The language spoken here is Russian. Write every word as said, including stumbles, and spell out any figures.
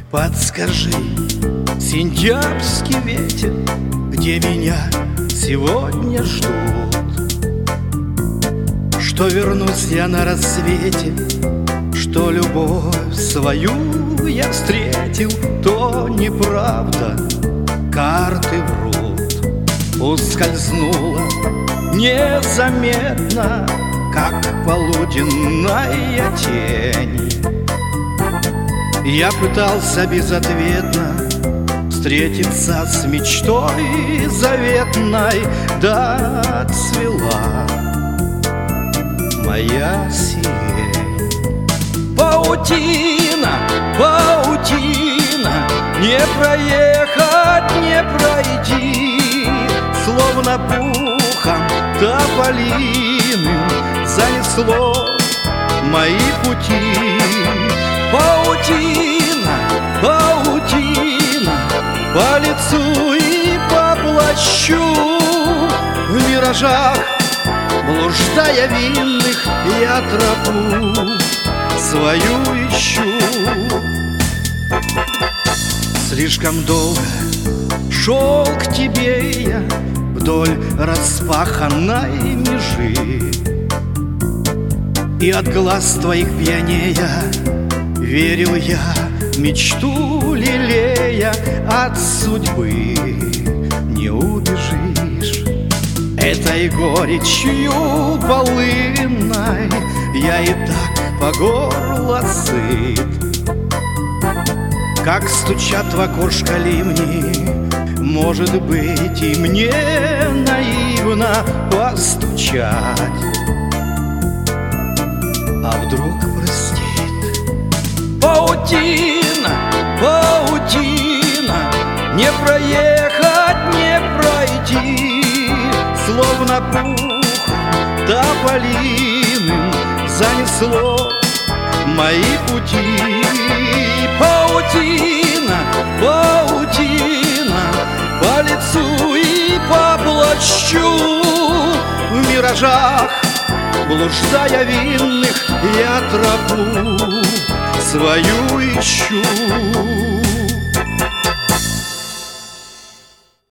Подскажи, сентябрьский ветер, где меня сегодня ждут, что вернусь я на рассвете, что любовь свою я встретил, то неправда, карты врут. Ускользнула незаметно, как полуденная тень. Я пытался безответно встретиться с мечтой заветной, да отцвела моя сирень. Паутина, паутина, не проехать, не пройти, словно пухом тополиным занесло мои пути. Паутина, паутина, по лицу и по плащу, в миражах, блуждая винных, я тропу свою ищу. Слишком долго шел к тебе я вдоль распаханной межи, и от глаз твоих пьянея верил я, мечту лелея, от судьбы не убежишь. Этой горечью полынной я и так по горло сыт. Как стучат в окошко ливни, может быть, и мне наивно постучать. А вдруг простит? Паутина, паутина, не проехать, не пройти, словно пух тополиным занесло мои пути. Паутина, паутина, по лицу и по плащу, в миражах, блуждая винных, я тропу свою ищу.